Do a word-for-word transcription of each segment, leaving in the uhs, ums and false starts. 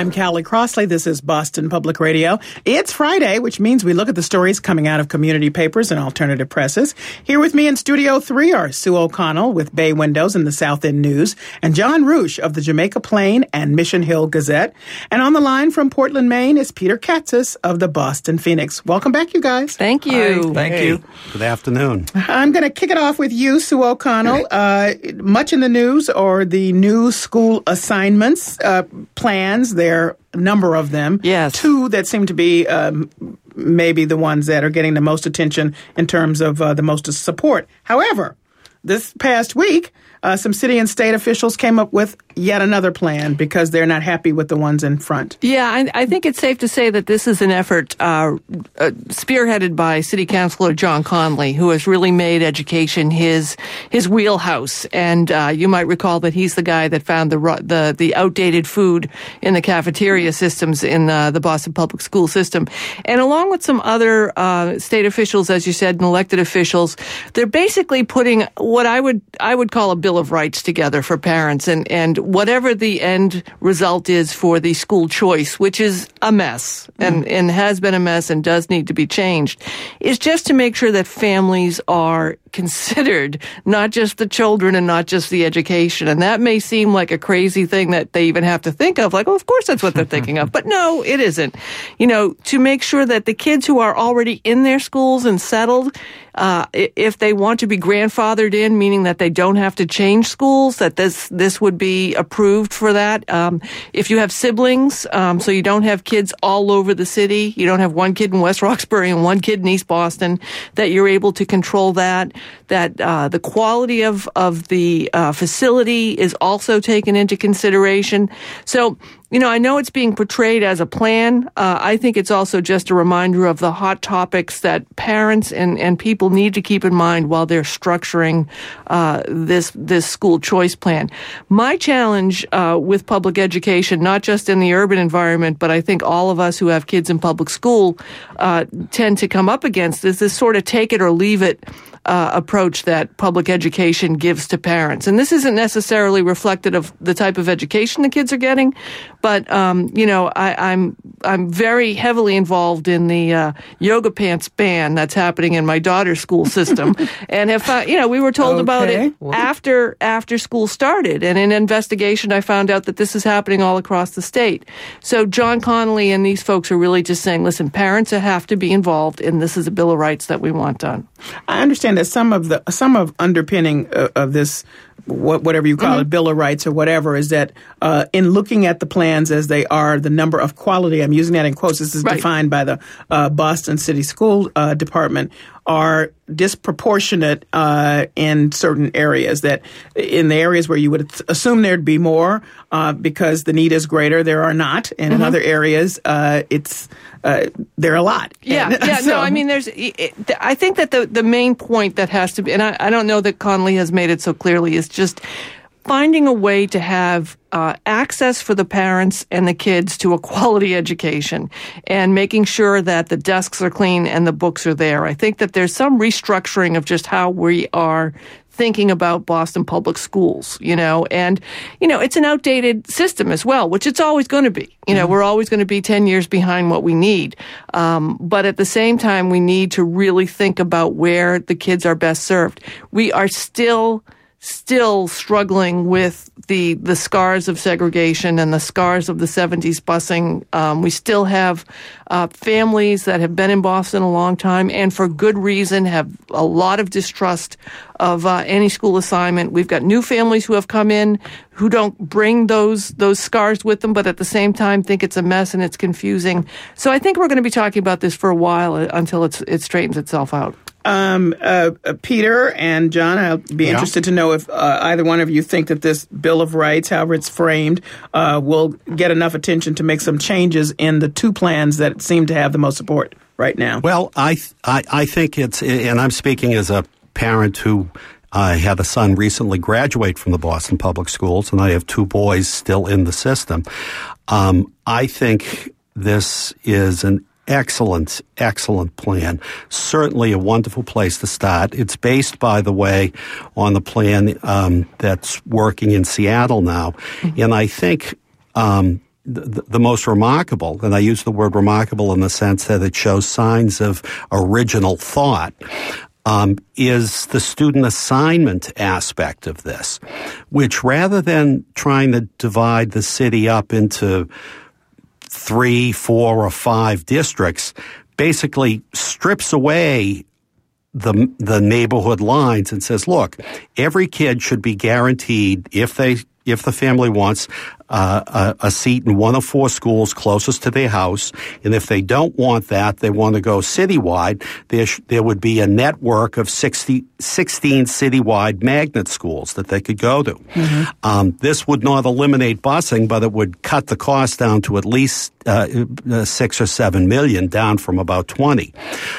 I'm Callie Crossley. This is Boston Public Radio. It's Friday, which means we look at the stories coming out of community papers and alternative presses. Here with me in Studio three are Sue O'Connell with Bay Windows and the South End News, and John Roosh of the Jamaica Plain and Mission Hill Gazette. And on the line from Portland, Maine is Peter Katsas of the Boston Phoenix. Welcome back, you guys. Thank you. Hi. Thank hey. you. Good afternoon. I'm going to kick it off with you, Sue O'Connell. Uh, much in the news are the new school assignments, uh, plans. There are a number of them. Yes. Two that seem to be um, maybe the ones that are getting the most attention in terms of uh, the most support. However, this past week, uh, some city and state officials came up with yet another plan because they're not happy with the ones in front. Yeah, I, I think it's safe to say that this is an effort uh, uh, spearheaded by City Councilor John Conley, who has really made education his his wheelhouse. And uh, you might recall that he's the guy that found the the, the outdated food in the cafeteria systems in uh, the Boston Public School system. And along with some other uh, state officials, as you said, and elected officials, they're basically putting what I would I would call a Bill of Rights together for parents, and and whatever the end result is for the school choice, which is a mess and, mm. and has been a mess and does need to be changed, is just to make sure that families are considered, not just the children and not just the education. And that may seem like a crazy thing that they even have to think of, like, oh, of course that's what they're thinking of. But no, it isn't. You know, to make sure that the kids who are already in their schools and settled, uh, if they want to be grandfathered in, meaning that they don't have to change schools, that this this would be approved for that. Um, if you have siblings, um, so you don't have kids all over the city, you don't have one kid in West Roxbury and one kid in East Boston, that you're able to control that, that uh, the quality of, of the uh, facility is also taken into consideration. So, you know, I know it's being portrayed as a plan. Uh, I think it's also just a reminder of the hot topics that parents and, and people need to keep in mind while they're structuring uh, this this school choice plan. My challenge uh, with public education, not just in the urban environment, but I think all of us who have kids in public school uh, tend to come up against, is this sort of take it or leave it Uh, approach that public education gives to parents. And this isn't necessarily reflective of the type of education the kids are getting, but, um, you know, I, I'm I'm very heavily involved in the uh, yoga pants ban that's happening in my daughter's school system. And if I, you know, we were told okay. about it after after school started. And in investigation, I found out that this is happening all across the state. So John Connolly and these folks are really just saying, listen, parents have to be involved, and this is a Bill of Rights that we want done. I understand that some of the some of underpinning uh, of this, what, whatever you call mm-hmm. it, Bill of Rights or whatever, is that uh, in looking at the plans as they are, the number of quality, I'm using that in quotes, this is right. defined by the uh, Boston City School uh, Department, are disproportionate uh, in certain areas. That in the areas where you would assume there'd be more uh, because the need is greater, there are not. And mm-hmm. in other areas, uh, it's uh, there are a lot. Yeah, and, yeah. so, no, I mean, there's. It, I think that the the main point that has to be, and I, I don't know that Connolly has made it so clearly, is just finding a way to have uh, access for the parents and the kids to a quality education, and making sure that the desks are clean and the books are there. I think that there's some restructuring of just how we are thinking about Boston Public Schools, you know, and, you know, it's an outdated system as well, which it's always going to be. You know, mm-hmm. we're always going to be ten years behind what we need. Um, but at the same time, we need to really think about where the kids are best served. We are still still struggling with the the scars of segregation and the scars of the seventies busing. Um, we still have uh, families that have been in Boston a long time, and for good reason, have a lot of distrust of uh, any school assignment. We've got new families who have come in who don't bring those those scars with them, but at the same time think it's a mess and it's confusing. So I think we're going to be talking about this for a while until it's, it straightens itself out. Um, uh, Peter and John, I'll be yeah. interested to know if uh, either one of you think that this Bill of Rights, however it's framed, uh, will get enough attention to make some changes in the two plans that seem to have the most support right now. Well, I th- I, I think it's, and I'm speaking as a parent who I had a son recently graduate from the Boston Public Schools, and I have two boys still in the system. Um, I think this is an excellent, excellent plan. Certainly a wonderful place to start. It's based, by the way, on the plan um, that's working in Seattle now. Mm-hmm. And I think um, the, the most remarkable, and I use the word remarkable in the sense that it shows signs of original thought, um, is the student assignment aspect of this, which rather than trying to divide the city up into three, four, or five districts, basically strips away the the neighborhood lines and says, look, every kid should be guaranteed, if they if the family wants uh, a, a seat in one of four schools closest to their house, and if they don't want that, they want to go citywide, there sh- there would be a network of sixty, sixteen citywide magnet schools that they could go to. Mm-hmm. Um, this would not eliminate busing, but it would cut the cost down to at least uh, uh, six or seven million, down from about twenty.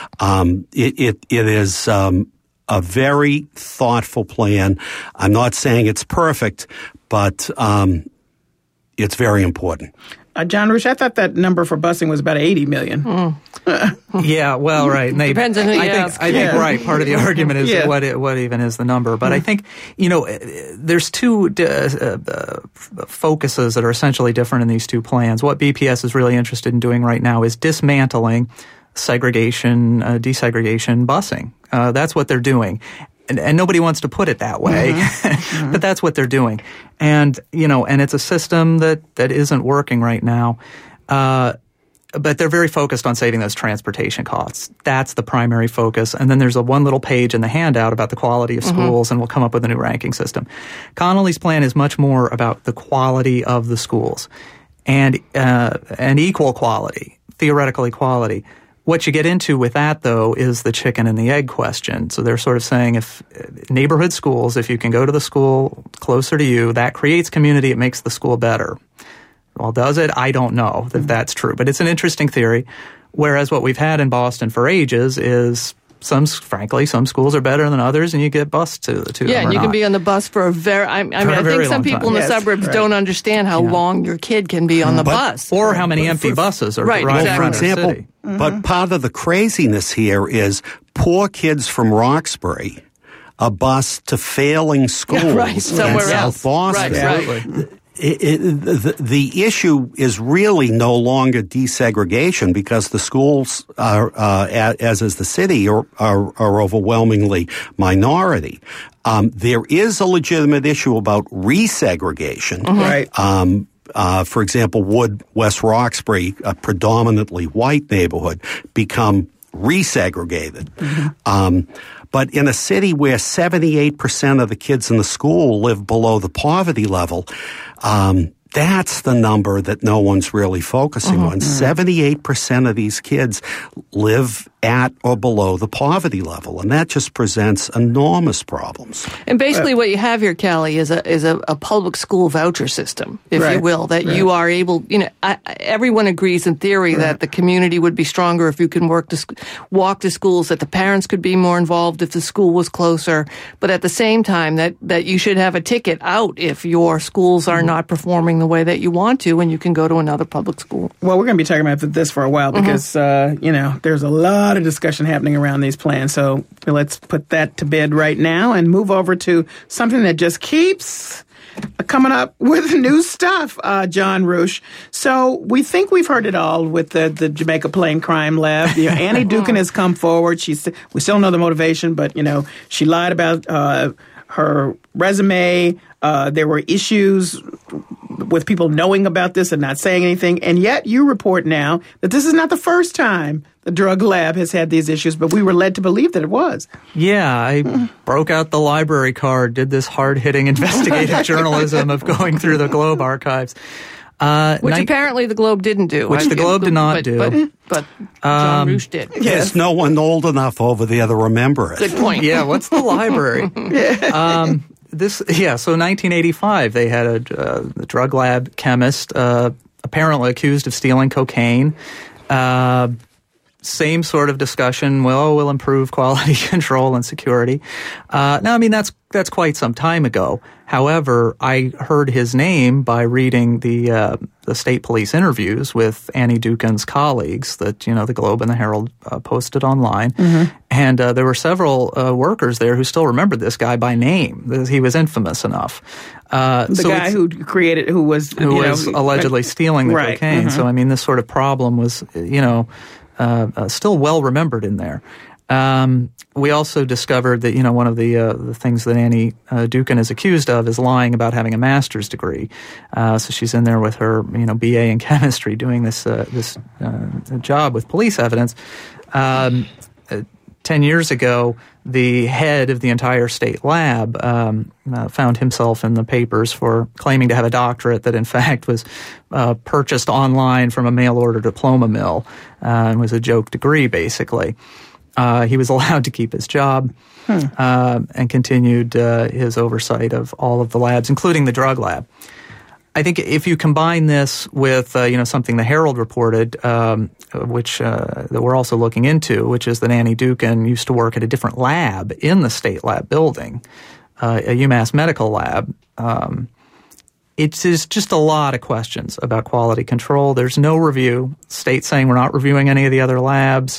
Um, it, it, it is um, a very thoughtful plan. I'm not saying it's perfect, but um, it's very important. Uh, John Rush, I thought that number for busing was about eighty million. Mm. Yeah, well, right. And they, Depends on who you I think, ask. I think Yeah. right. Part of the argument is Yeah. what it, what even is the number. But I think, you know, there's two uh, uh, focuses that are essentially different in these two plans. What B P S is really interested in doing right now is dismantling segregation, uh, desegregation busing. Uh, that's what they're doing. And, and nobody wants to put it that way, mm-hmm. but that's what they're doing. And, you know, and it's a system that, that isn't working right now. Uh, but they're very focused on saving those transportation costs. That's the primary focus. And then there's a one little page in the handout about the quality of schools, mm-hmm. and we'll come up with a new ranking system. Connolly's plan is much more about the quality of the schools and, uh, and equal quality, theoretical equality. What you get into with that, though, is the chicken and the egg question. So they're sort of saying if neighborhood schools, if you can go to the school closer to you, that creates community, it makes the school better. Well, does it? I don't know that that's true. But it's an interesting theory, whereas what we've had in Boston for ages is some, frankly, some schools are better than others, and you get bused to, to yeah, them and you not. can be on the bus for a very, I, I mean, For a I very think some long people time. in the Yes, suburbs right. don't understand how Yeah. long your kid can be on the But- bus. Or how many empty buses are Right, driving exactly. For around the example, city. but part of the craziness here is poor kids from Roxbury, a bus to failing schools right, in somewhere South else. Boston. Right, Absolutely. right. It, it, the, the issue is really no longer desegregation because the schools, are, uh, as is the city, are, are, are overwhelmingly minority. Um, there is a legitimate issue about resegregation. Mm-hmm. Right. Um, uh, for example, would West Roxbury, a predominantly white neighborhood, become resegregated? Mm-hmm. Um, but in a city where seventy-eight percent of the kids in the school live below the poverty level, um, that's the number that no one's really focusing mm-hmm. on. seventy-eight percent of these kids live at or below the poverty level, and that just presents enormous problems. And basically what you have here, Callie, is a is a, a public school voucher system, if Right, you will, that right. you are able, you know, I, everyone agrees in theory Right. that the community would be stronger if you can work to sc- walk to schools, that the parents could be more involved if the school was closer, but at the same time that, that you should have a ticket out if your schools are not performing the way that you want to, and you can go to another public school. Well, we're going to be talking about this for a while because, mm-hmm. uh, you know, there's a lot of discussion happening around these plans. So let's put that to bed right now and move over to something that just keeps coming up with new stuff, uh, John Rush. So we think we've heard it all with the, the Jamaica Plain Crime Lab. You know, Annie Dukin has come forward. She's, we still don't know the motivation, but, you know, she lied about uh, her resume. Uh, there were issues with people knowing about this and not saying anything. And yet you report now that this is not the first time the drug lab has had these issues, but we were led to believe that it was. Yeah, I broke out the library card, did this hard-hitting investigative journalism of going through the Globe archives. Uh, Which ni- apparently the Globe didn't do. Which the Globe did not but, do. But, but John Um, Rush did. There's no one old enough over there to remember it. Good point. Yeah, what's the library? um, this, yeah, so nineteen eighty-five, they had a, uh, the drug lab chemist uh, apparently accused of stealing cocaine. Uh, same sort of discussion. Well, we'll improve quality control and security. Uh, now, I mean, that's that's quite some time ago. However, I heard his name by reading the uh, the state police interviews with Annie Dukin's colleagues that, you know, the Globe and the Herald uh, posted online. Mm-hmm. And uh, there were several uh, workers there who still remembered this guy by name. He was infamous enough. Uh, the so guy who created, who was, who you was know, allegedly stealing the right. cocaine. Mm-hmm. So, I mean, this sort of problem was, you know, uh, uh, still well remembered in there. Um, we also discovered that, you know, one of the uh, the things that Annie uh, Dukin is accused of is lying about having a master's degree. Uh, so she's in there with her, you know, B A in chemistry, doing this uh, this uh, job with police evidence. Um, uh, Ten years ago, the head of the entire state lab um, uh, found himself in the papers for claiming to have a doctorate that, in fact, was uh, purchased online from a mail-order diploma mill uh, and was a joke degree, basically. Uh, he was allowed to keep his job hmm. uh, and continued uh, his oversight of all of the labs, including the drug lab. I think if you combine this with, uh, you know, something the Herald reported, um, which uh, that we're also looking into, which is that Annie Dukin used to work at a different lab in the state lab building, uh, a UMass medical lab. Um, It's just a lot of questions about quality control. There's no review. State saying we're not reviewing any of the other labs.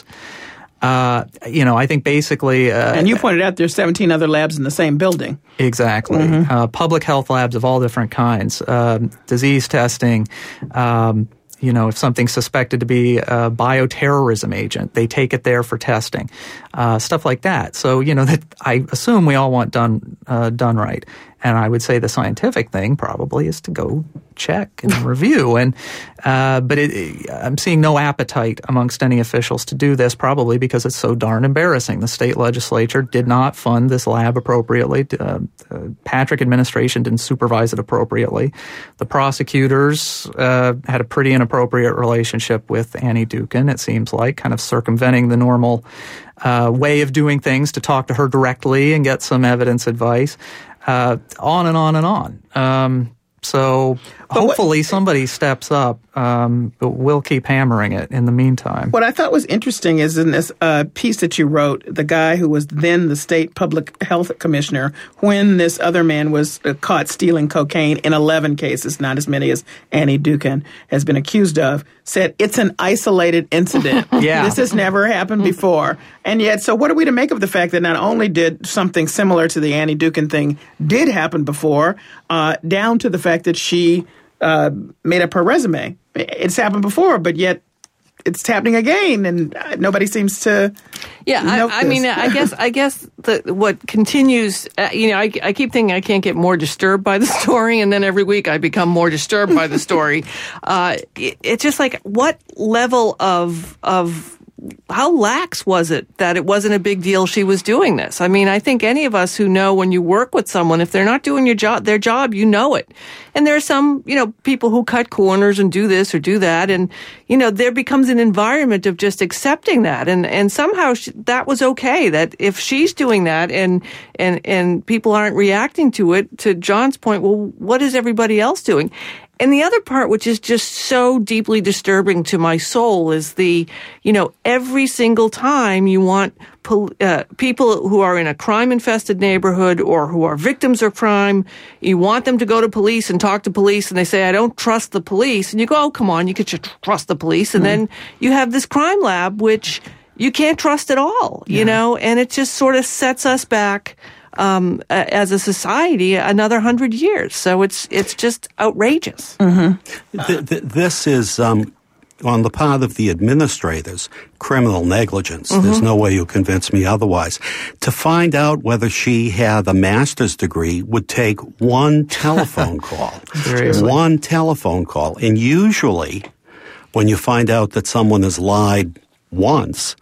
Uh, you know, I think basically... Uh, and you pointed out there's seventeen other labs in the same building. Exactly. Mm-hmm. Uh, public health labs of all different kinds. Um, disease testing. Um, you know, if something's suspected to be a bioterrorism agent, they take it there for testing. Uh, stuff like that. So, you know, that I assume we all want done uh, done right. And I would say the scientific thing probably is to go check and review. And uh, but it, it, I'm seeing no appetite amongst any officials to do this, probably because it's so darn embarrassing. The state legislature did not fund this lab appropriately. Uh, uh, Patrick administration didn't supervise it appropriately. The prosecutors uh, had a pretty inappropriate relationship with Annie Dukin, it seems like, kind of circumventing the normal uh, way of doing things to talk to her directly and get some evidence advice. Uh, on and on and on. Um, so but hopefully what, somebody steps up, um, but we'll keep hammering it in the meantime. What I thought was interesting is in this uh, piece that you wrote, the guy who was then the state public health commissioner, when this other man was uh, caught stealing cocaine in eleven cases, not as many as Annie Dukin has been accused of, said it's an isolated incident. Yeah. This has never happened before. And yet, so what are we to make of the fact that not only did something similar to the Annie Dukin thing did happen before, uh, down to the fact that she uh, made up her resume. It's happened before, but yet it's happening again, and nobody seems to. Yeah, I, I mean, I guess, I guess the, what continues. Uh, you know, I, I keep thinking I can't get more disturbed by the story, and then every week I become more disturbed by the story. Uh, it, it's just like, what level of of how lax was it that it wasn't a big deal she was doing this? I mean, I think any of us who know when you work with someone, if they're not doing your job, their job, you know it. And there are some, you know, people who cut corners and do this or do that. And, you know, there becomes an environment of just accepting that. And, and somehow she, that was okay, that if she's doing that and, and, and people aren't reacting to it, to John's point, well, what is everybody else doing? And the other part, which is just so deeply disturbing to my soul, is the, you know, every single time you want pol- uh, people who are in a crime-infested neighborhood or who are victims of crime, you want them to go to police and talk to police, and they say, I don't trust the police. And you go, oh, come on, you could trust the police. And mm. then you have this crime lab, which you can't trust at all, you yeah. know, and it just sort of sets us back Um, as a society, another hundred years. So it's it's just outrageous. Mm-hmm. Th- th- this is, um, on the part of the administrators, criminal negligence. Mm-hmm. There's no way you'll convince me otherwise. To find out whether she had a master's degree would take one telephone call. Seriously. One telephone call. And usually, when you find out that someone has lied once,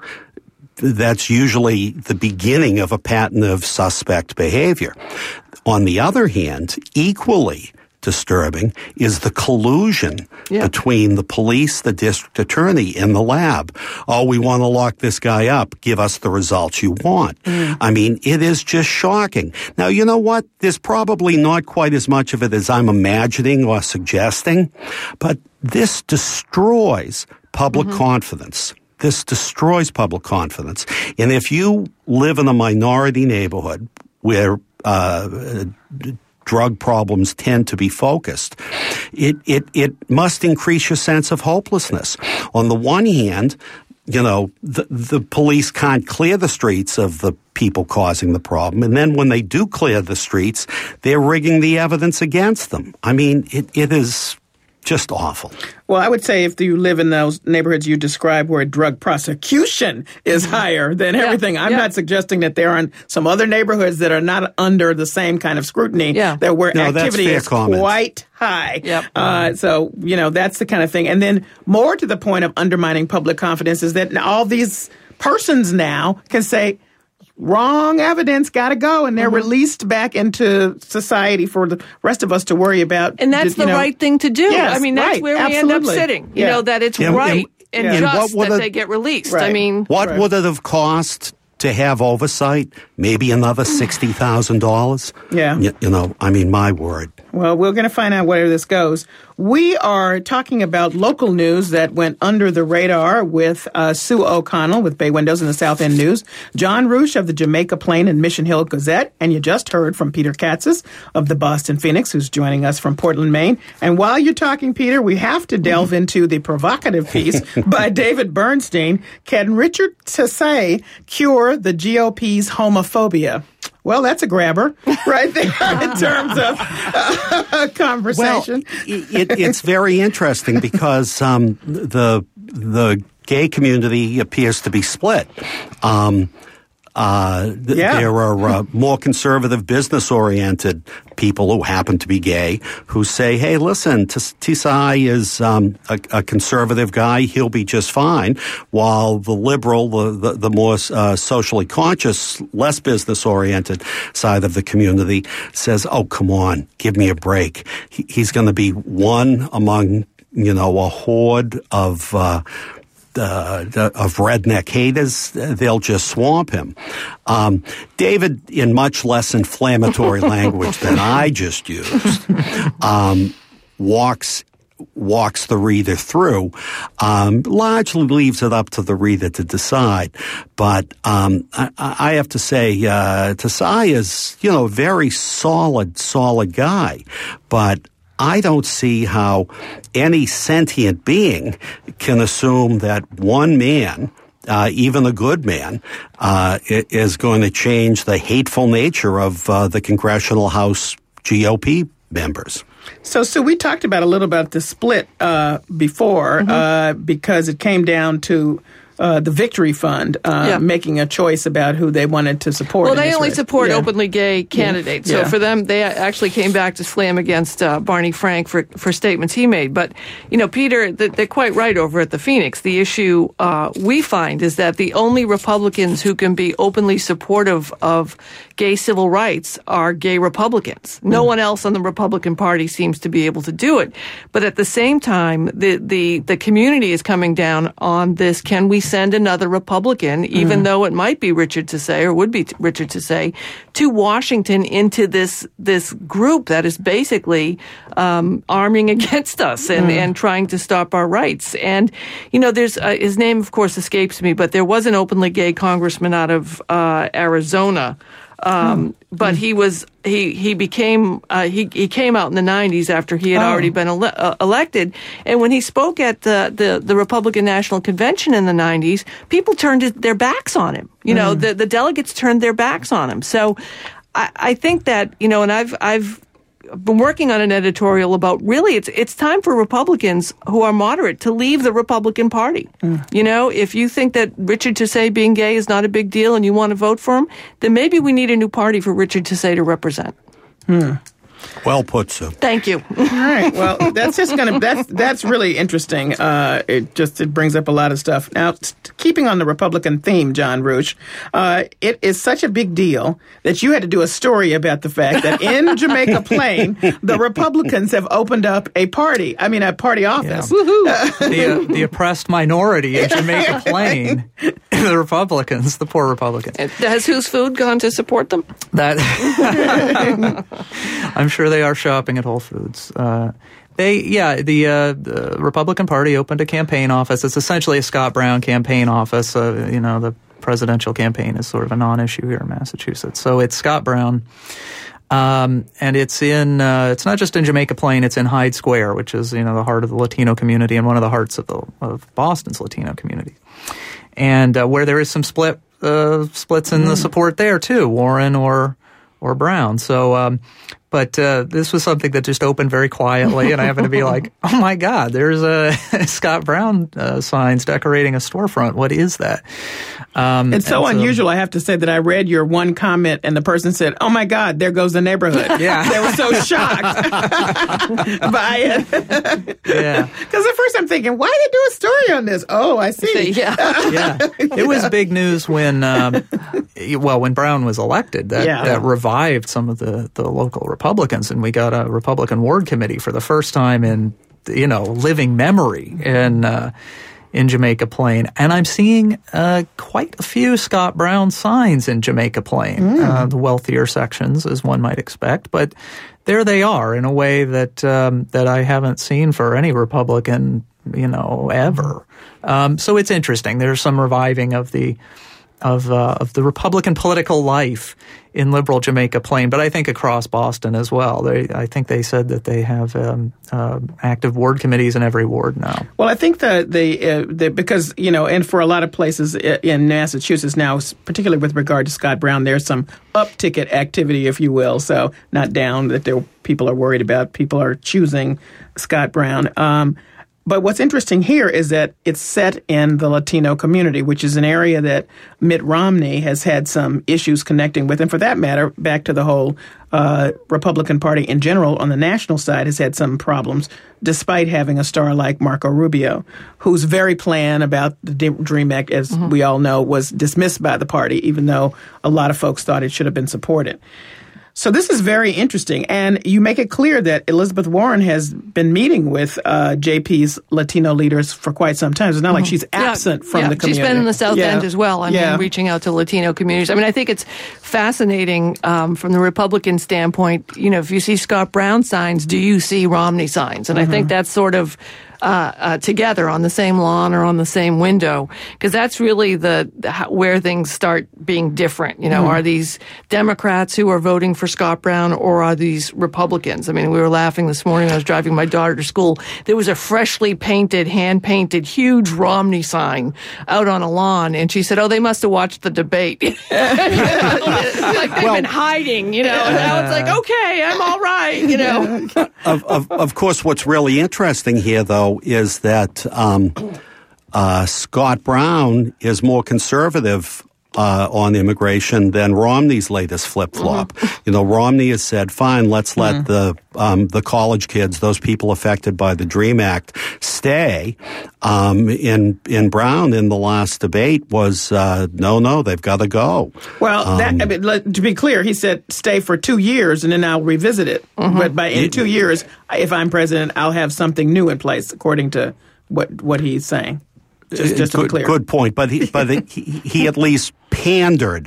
that's usually the beginning of a pattern of suspect behavior. On the other hand, equally disturbing is the collusion yeah. between the police, the district attorney, and the lab. Oh, we want to lock this guy up. Give us the results you want. Mm. I mean, it is just shocking. Now, you know what? There's probably not quite as much of it as I'm imagining or suggesting, but this destroys public mm-hmm. confidence. this destroys public confidence. And if you live in a minority neighborhood where uh, drug problems tend to be focused, it, it, it must increase your sense of hopelessness. On the one hand, you know, the, the police can't clear the streets of the people causing the problem. And then when they do clear the streets, they're rigging the evidence against them. I mean, it, it is just awful. Well, I would say if you live in those neighborhoods you described where drug prosecution is higher than everything, yeah, I'm yeah. not suggesting that there aren't some other neighborhoods that are not under the same kind of scrutiny, yeah. that where no, activity is comment. quite high. Yep. Uh, so, you know, that's the kind of thing. And then more to the point of undermining public confidence is that all these persons now can say, wrong evidence, got to go, and they're mm-hmm. released back into society for the rest of us to worry about. And that's the know. right thing to do. Yes, I mean, that's right, where absolutely. we end up sitting. You yeah. know, that it's yeah, right and, and, and just what that it, they get released. Right. I mean, what right. would it have cost to have oversight? Maybe another sixty thousand dollars? Yeah. You, you know, I mean, my word. Well, we're going to find out where this goes. We are talking about local news that went under the radar with uh, Sue O'Connell with Bay Windows and the South End News, John Roosh of the Jamaica Plain and Mission Hill Gazette, and you just heard from Peter Katsas of the Boston Phoenix, who's joining us from Portland, Maine. And while you're talking, Peter, we have to delve into the provocative piece by David Bernstein, Can Richard Tassay cure the G O P's homophobia? Well, that's a grabber right there in terms of uh, conversation. Well, it, it's very interesting because um, the the gay community appears to be split. Um, uh, th- yeah. There are uh, more conservative, business-oriented people who happen to be gay who say, hey, listen, T- Tassay is um, a, a conservative guy. He'll be just fine. While the liberal, the, the, the more uh, socially conscious, less business-oriented side of the community says, oh, come on, give me a break. He, he's going to be one among, you know, a horde of uh Uh, of redneck haters. They'll just swamp him. Um, David, in much less inflammatory language than I just used, um, walks walks the reader through, um, largely leaves it up to the reader to decide. But um, I, I have to say, uh, Tassay is, you know, a very solid, solid guy. But I don't see how any sentient being can assume that one man, uh, even a good man, uh, is going to change the hateful nature of uh, the Congressional House G O P members. So, so we talked about a little about the split uh, before mm-hmm. uh, because it came down to Uh, the Victory Fund uh, yeah. making a choice about who they wanted to support. Well, they in only race. support yeah. openly gay candidates. Yeah. So for them, they actually came back to slam against uh, Barney Frank for, for statements he made. But, you know, Peter, they're quite right over at the Phoenix. The issue uh, we find is that the only Republicans who can be openly supportive of gay civil rights are gay Republicans. No mm. one else on the Republican Party seems to be able to do it. But at the same time, the, the, the community is coming down on this, can we send another Republican, even mm. though it might be Richard Tassay or would be Richard Tassay, to Washington into this this group that is basically um, arming against us and, mm. and trying to stop our rights. And, you know, there's uh, his name, of course, escapes me, but there was an openly gay congressman out of uh, Arizona. Um, oh. But he was he he became uh, he he came out in the nineties after he had oh. already been ele- uh, elected, and when he spoke at the, the the Republican National Convention in the nineties, people turned their backs on him. You mm. know, the the delegates turned their backs on him. So I, I think that, you know, and I've I've been working on an editorial about really it's it's time for Republicans who are moderate to leave the Republican Party. Mm. You know, if you think that Richard Tassay being gay is not a big deal and you want to vote for him, then maybe we need a new party for Richard Tassay to represent. Hmm. Well put, Sue. Thank you. All right. Well, that's just going to that's that's really interesting. Uh, it just it brings up a lot of stuff. Now, t- keeping on the Republican theme, John Roosh, uh, it is such a big deal that you had to do a story about the fact that in Jamaica Plain, the Republicans have opened up a party. I mean, a party office. Yeah. Woohoo! the, uh, the oppressed minority in Jamaica Plain the Republicans, the poor Republicans. Has Who's Food gone to support them? That I'm sure they are shopping at Whole Foods. Uh, they, yeah, the, uh, the Republican Party opened a campaign office. It's essentially a Scott Brown campaign office. Uh, you know, the presidential campaign is sort of a non-issue here in Massachusetts. So it's Scott Brown. Um, and it's in, uh, it's not just in Jamaica Plain, it's in Hyde Square, which is, you know, the heart of the Latino community and one of the hearts of the, of Boston's Latino community. And, uh, where there is some split, uh, splits in mm. the support there too, Warren or, or Brown. So, um, but, uh, this was something that just opened very quietly, and I happened to be like, oh my God, there's a Scott Brown, uh, signs decorating a storefront. What is that? Um, it's so unusual, I have to say, that I read your one comment and the person said, oh my God, there goes the neighborhood. Yeah. They were so shocked by it. Yeah. Because at first I'm thinking, why did they do a story on this? Oh, I see. Yeah. Yeah. It was big news when, um, well, when Brown was elected. That, yeah. that revived some of the, the local Republicans, and we got a Republican ward committee for the first time in, you know, living memory in, uh, in Jamaica Plain. And I'm seeing uh, quite a few Scott Brown signs in Jamaica Plain, mm. uh, the wealthier sections, as one might expect. But there they are in a way that um, that I haven't seen for any Republican, you know, ever. Um, so it's interesting. There's some reviving of the of uh, of the Republican political life in liberal Jamaica Plain, but I think across Boston as well. They, I think they said that they have um, uh, active ward committees in every ward now. Well, I think that the, uh, the because, you know, and for a lot of places in Massachusetts now, particularly with regard to Scott Brown, there's some up-ticket activity, if you will, so not down, that there, people are worried about. People are choosing Scott Brown. Um, But what's interesting here is that it's set in the Latino community, which is an area that Mitt Romney has had some issues connecting with. And for that matter, back to the whole uh, Republican Party in general on the national side has had some problems, despite having a star like Marco Rubio, whose very plan about the DREAM Act, as mm-hmm. we all know, was dismissed by the party, even though a lot of folks thought it should have been supported. So this is very interesting, and you make it clear that Elizabeth Warren has been meeting with uh, J P's Latino leaders for quite some time. It's not mm-hmm. like she's absent yeah, from yeah. the community. She's been in the South yeah. End as well. I yeah. mean, reaching out to Latino communities. I mean, I think it's fascinating um, from the Republican standpoint. You know, if you see Scott Brown signs, do you see Romney signs? And mm-hmm. I think that's sort of Uh, uh, together on the same lawn or on the same window, because that's really the, the where things start being different. You know, mm. are these Democrats who are voting for Scott Brown, or are these Republicans? I mean, we were laughing this morning. I was driving my daughter to school. There was a freshly painted, hand painted, huge Romney sign out on a lawn, and she said, "Oh, they must have watched the debate." Like they've well, been hiding, you know. And now it's like, okay, I'm all right, you know. of, of of course, what's really interesting here, though, is that um, uh, Scott Brown is more conservative uh, on immigration than Romney's latest flip-flop. Mm-hmm. You know, Romney has said, fine, let's let mm-hmm. the um, the college kids, those people affected by the DREAM Act, stay. Um, in in Brown, in the last debate, was, uh, no, no, they've got to go. Well, um, that, I mean, let, to be clear, he said stay for two years and then I'll revisit it. Mm-hmm. But by in two years, if I'm president, I'll have something new in place, according to what what he's saying. Just, just to good, be clear. Good point, but he, but he, he at least pandered.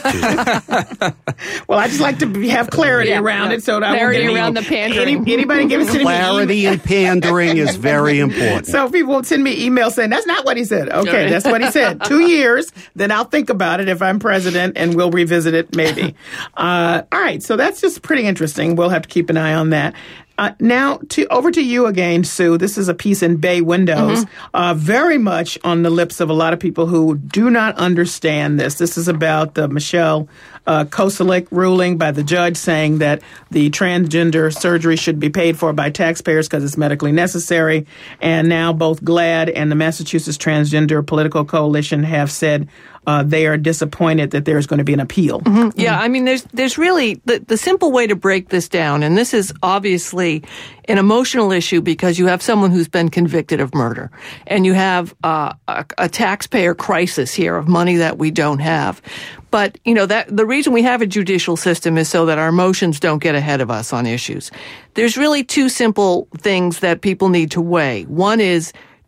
Well, I just like to be, have clarity yeah, around yeah. it, so that clarity I won't around any, the pandering. Any, anybody give us clarity and pandering is very important. So if people send me emails saying that's not what he said. Okay, that's what he said. Two years, then I'll think about it if I'm president, and we'll revisit it maybe. uh, all right, so that's just pretty interesting. We'll have to keep an eye on that. Uh, now, to, over to you again, Sue. This is a piece in Bay Windows, mm-hmm. uh, very much on the lips of a lot of people who do not understand this. This is about the Michelle uh, Koselik ruling by the judge saying that the transgender surgery should be paid for by taxpayers because it's medically necessary. And now both GLAAD and the Massachusetts Transgender Political Coalition have said Uh, they are disappointed that there's going to be an appeal. Mm-hmm. Yeah, I mean, there's there's really the, the simple way to break this down, and this is obviously an emotional issue because you have someone who's been convicted of murder, and you have uh, a, a taxpayer crisis here of money that we don't have. But you know that the reason we have a judicial system is so that our emotions don't get ahead of us on issues. There's really two simple things that people need to weigh. One is,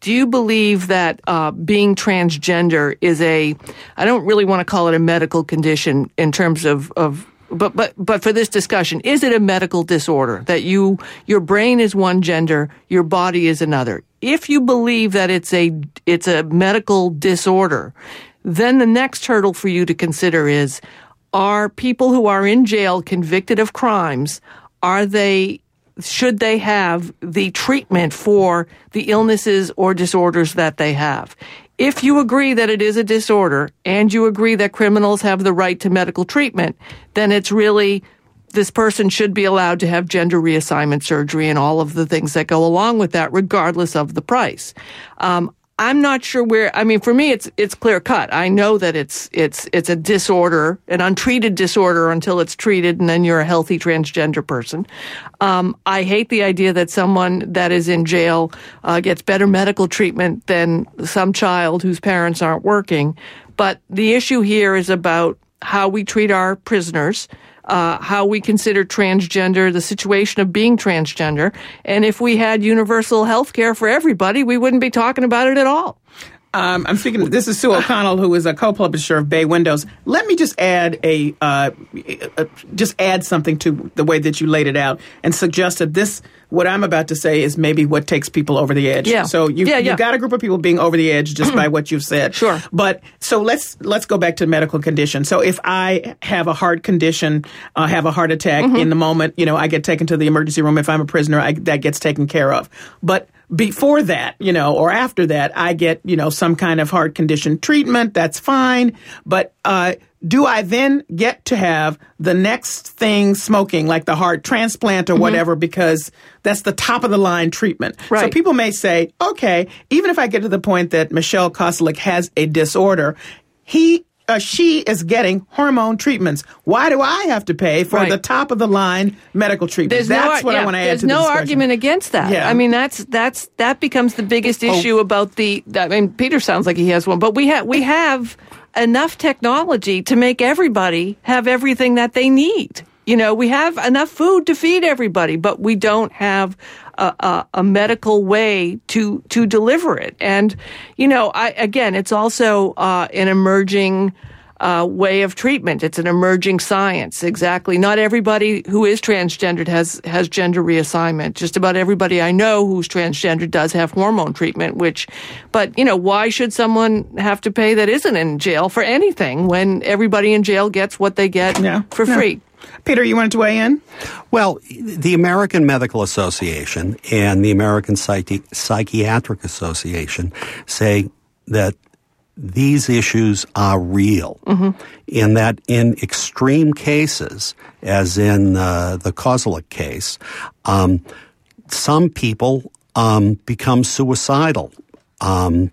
do you believe that uh, being transgender is a, I don't really want to call it a medical condition in terms of, of but, but, but for this discussion, is it a medical disorder that you, your brain is one gender, your body is another? If you believe that it's a, it's a medical disorder, then the next hurdle for you to consider is, are people who are in jail convicted of crimes, are they, should they have the treatment for the illnesses or disorders that they have? If you agree that it is a disorder and you agree that criminals have the right to medical treatment, then it's really, this person should be allowed to have gender reassignment surgery and all of the things that go along with that, regardless of the price. Um, I'm not sure where, I mean, for me, it's, it's clear cut. I know that it's, it's, it's a disorder, an untreated disorder until it's treated, and then you're a healthy transgender person. Um, I hate the idea that someone that is in jail, uh, gets better medical treatment than some child whose parents aren't working. But the issue here is about how we treat our prisoners, Uh, how we consider transgender, the situation of being transgender. And if we had universal health care for everybody, we wouldn't be talking about it at all. Um, I'm speaking, this is Sue O'Connell, who is a co-publisher of Bay Windows. Let me just add a, uh, a, just add something to the way that you laid it out and suggest that this, what I'm about to say is maybe what takes people over the edge. Yeah. So you, yeah, yeah. you've got a group of people being over the edge just by what you've said. Sure. But so let's, let's go back to medical condition. So if I have a heart condition, uh, have a heart attack mm-hmm. in the moment, you know, I get taken to the emergency room. If I'm a prisoner, I, that gets taken care of. But before that, you know, or after that, I get, you know, some kind of heart condition treatment. That's fine. But uh, do I then get to have the next thing smoking, like the heart transplant or mm-hmm. whatever, because that's the top of the line treatment? Right. So people may say, okay, even if I get to the point that Michelle Koselich has a disorder, he Uh, she is getting hormone treatments. Why do I have to pay for right. the top of the line medical treatment? There's that's no, what yeah, I want to add there's to the no discussion. argument against that. Yeah. I mean, that's that's that becomes the biggest issue oh. about the. I mean, Peter sounds like he has one, but we have we have enough technology to make everybody have everything that they need. You know, we have enough food to feed everybody, but we don't have a, a, a medical way to to deliver it. And you know, I again, it's also uh, an emerging. Uh, way of treatment. It's an emerging science. Exactly. Not everybody who is transgendered has, has gender reassignment. Just about everybody I know who's transgender does have hormone treatment, which, but, you know, why should someone have to pay that isn't in jail for anything when everybody in jail gets what they get yeah. for yeah. free? Peter, you wanted to weigh in? Well, the American Medical Association and the American Psychi- Psychiatric Association say that these issues are real, mm-hmm. in that in extreme cases, as in uh, the Koselich case, um, some people um, become suicidal um,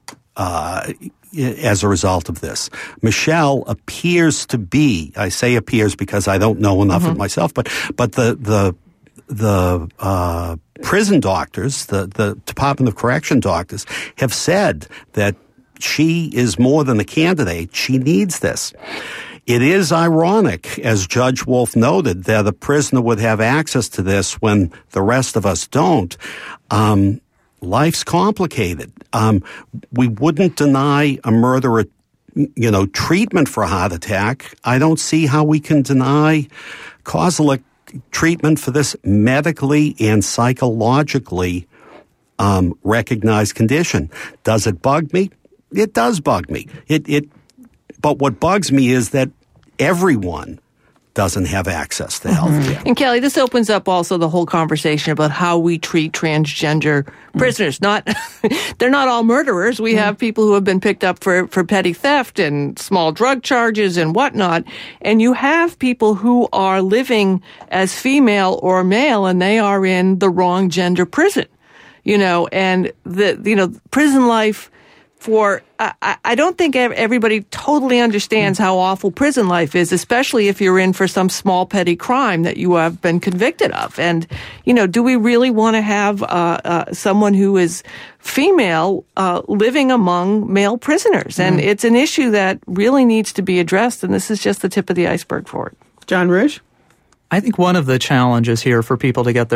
uh, as a result of this. Michelle appears to be, I say appears because I don't know enough mm-hmm. of myself, but but the the the uh, prison doctors, the, the Department of Correction doctors, have said that she is more than a candidate. She needs this. It is ironic, as Judge Wolf noted, that a prisoner would have access to this when the rest of us don't. Um, life's complicated. Um, we wouldn't deny a murderer, you know, treatment for a heart attack. I don't see how we can deny Koselich treatment for this medically and psychologically um, recognized condition. Does it bug me? It does bug me. It, it, but what bugs me is that everyone doesn't have access to health care. Mm-hmm. And Kelly, this opens up also the whole conversation about how we treat transgender mm-hmm. prisoners. Not, they're not all murderers. We mm-hmm. have people who have been picked up for, for petty theft and small drug charges and whatnot. And you have people who are living as female or male, and they are in the wrong gender prison. You know, and the, you know, prison life for, I, I don't think everybody totally understands how awful prison life is, especially if you're in for some small petty crime that you have been convicted of. And, you know, do we really want to have uh, uh, someone who is female uh, living among male prisoners? And mm. it's an issue that really needs to be addressed, and this is just the tip of the iceberg for it. John Rouge? I think one of the challenges here for people to get their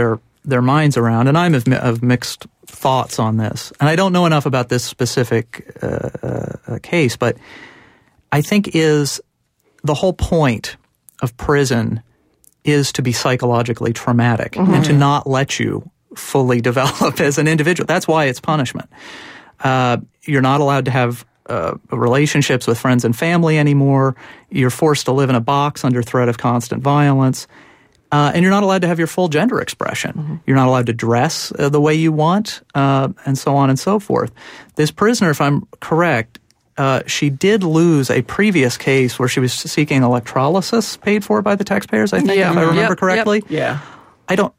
their minds around, and I'm of, of mixed thoughts on this, and I don't know enough about this specific uh, uh, case, but I think is the whole point of prison is to be psychologically traumatic mm-hmm. and to not let you fully develop as an individual. That's why it's punishment. Uh, you're not allowed to have uh, relationships with friends and family anymore. You're forced to live in a box under threat of constant violence. Uh, and you're not allowed to have your full gender expression. Mm-hmm. You're not allowed to dress uh, the way you want, uh, and so on and so forth. This prisoner, if I'm correct, uh, she did lose a previous case where she was seeking electrolysis paid for by the taxpayers, I think, yeah. if I remember yep, correctly. Yep. Yeah. I don't...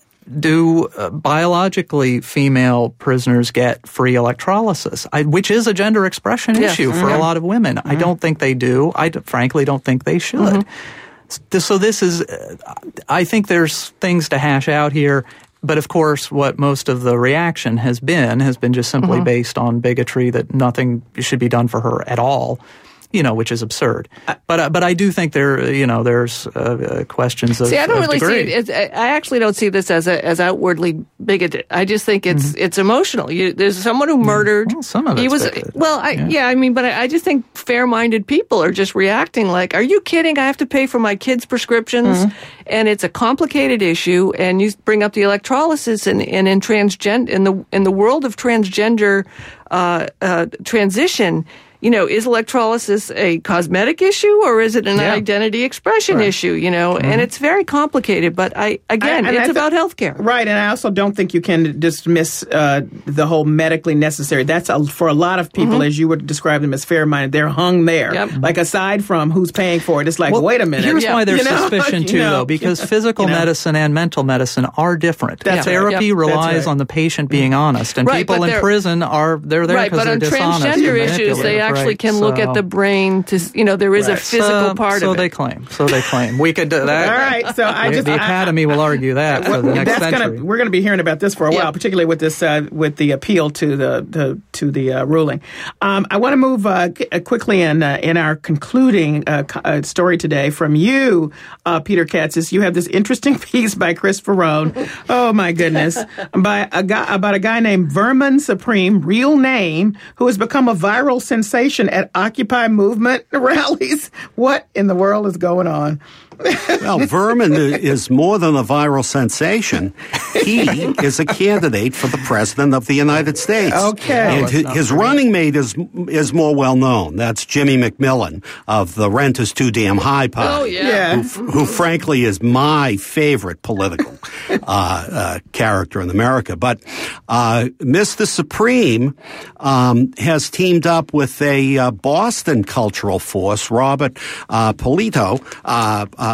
Do uh, biologically female prisoners get free electrolysis, I, which is a gender expression yeah. issue mm-hmm. for a lot of women? Mm-hmm. I don't think they do. I d- frankly don't think they should. Mm-hmm. So this is, uh, I think there's things to hash out here. But of course, what most of the reaction has been has been just simply mm-hmm. based on bigotry that nothing should be done for her at all. You know, which is absurd. But uh, but I do think there, you know, there's uh, questions of See, I don't of really degree. see it. It's, I actually don't see this as a, as outwardly bigoted. I just think it's mm-hmm. it's emotional. You, there's someone who murdered. Well, some of it's he was bigoted. well, I, yeah. yeah, I mean, but I, I just think fair-minded people are just reacting like, "Are you kidding? I have to pay for my kids' prescriptions." Mm-hmm. And it's a complicated issue. And you bring up the electrolysis, and, and in transgender in the in the world of transgender uh, uh, transition. You know, is electrolysis a cosmetic issue or is it an yeah. identity expression right. issue, you know? Mm-hmm. And it's very complicated, but I, again, I, it's th- about healthcare. Right, and I also don't think you can dismiss uh, the whole medically necessary. That's a, for a lot of people, mm-hmm. as you would describe them as fair-minded, they're hung there. Yep. Like, aside from who's paying for it, it's like, well, wait a minute. Here's yeah. why there's you know? suspicion, too, you know? though, because physical you know? medicine and mental medicine are different. That's Therapy right. Yep. relies That's right. on the patient being honest, and Right, people in prison are, they're there right, because but they're on dishonest. transgender and issues, they manipulative, actually right? can so, look at the brain to, you know, there is Right. a physical so, part so of it. So they claim. So they claim. We could do that. All right, so I the, just... The I, Academy will argue that for the next that's century. Gonna, we're going to be hearing about this for a Yeah. while, particularly with this uh, with the appeal to the, the to the uh, ruling. Um, I want to move uh, quickly in uh, in our concluding uh, uh, story today from you, uh, Peter Katzis. You have this interesting piece by Chris Ferrone. Oh my goodness, by a guy about a guy named Vermin Supreme, real name, who has become a viral sensation at Occupy movement rallies. What in the world is going on? Well, Vermin is more than a viral sensation. He is a candidate for the president of the United States. Okay. And his, his running mate is is more well known. That's Jimmy McMillan of the Rent is Too Damn High party. Oh, yeah. Yeah. Who, who frankly is my favorite political uh, uh, character in America. But uh, Mister Supreme um, has teamed up with a uh, Boston cultural force, Robert uh, Polito, uh, uh,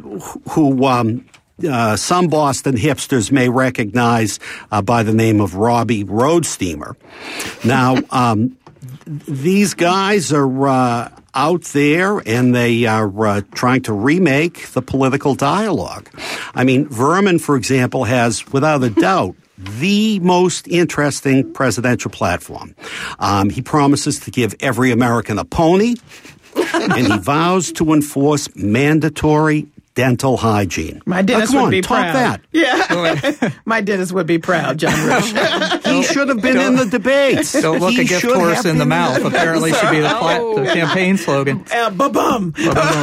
who um, uh, some Boston hipsters may recognize uh, by the name of Robbie Roadsteamer. Now, um, these guys are uh, out there, and they are uh, trying to remake the political dialogue. I mean, Vermin, for example, has, without a doubt, the most interesting presidential platform. Um, he promises to give every American a pony, and he vows to enforce mandatory dental hygiene. My dentist now, come would on, be talk proud. that. Yeah. My dentist would be proud, John Rich. He should have been in the debates. Don't look He a gift should horse have in the been mouth. in Apparently, should be the, pla- Oh. the campaign slogan. Uh, ba-bum.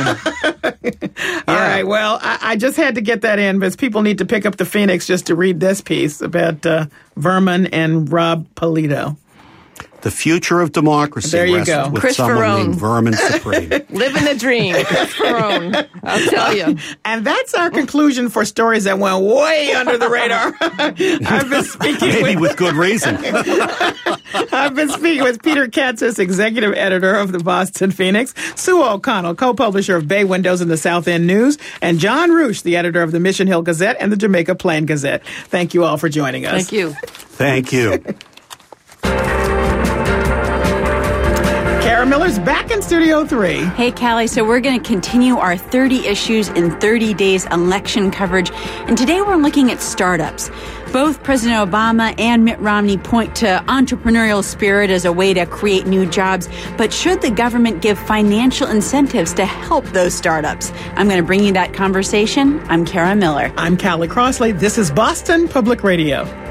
All right. Well, I, I just had to get that in because people need to pick up the Phoenix just to read this piece about uh, Vermin and Rob Polito. The future of democracy There you rests go. with Chris someone Ferrone. named Vermin Supreme. Living the dream. Chris Ferrone. I'll tell you. And that's our conclusion for stories that went way under the radar. I've been speaking Maybe with, with good reason. I've been speaking with Peter Katzis, executive editor of the Boston Phoenix, Sue O'Connell, co-publisher of Bay Windows and the South End News, and John Roosh, the editor of the Mission Hill Gazette and the Jamaica Plain Gazette. Thank you all for joining us. Thank you. Thank you. Kara Miller's back in Studio three. Hey, Callie. So we're going to continue our thirty issues in thirty days election coverage. And today we're looking at startups. Both President Obama and Mitt Romney point to entrepreneurial spirit as a way to create new jobs. But should the government give financial incentives to help those startups? I'm going to bring you that conversation. I'm Kara Miller. I'm Callie Crossley. This is Boston Public Radio.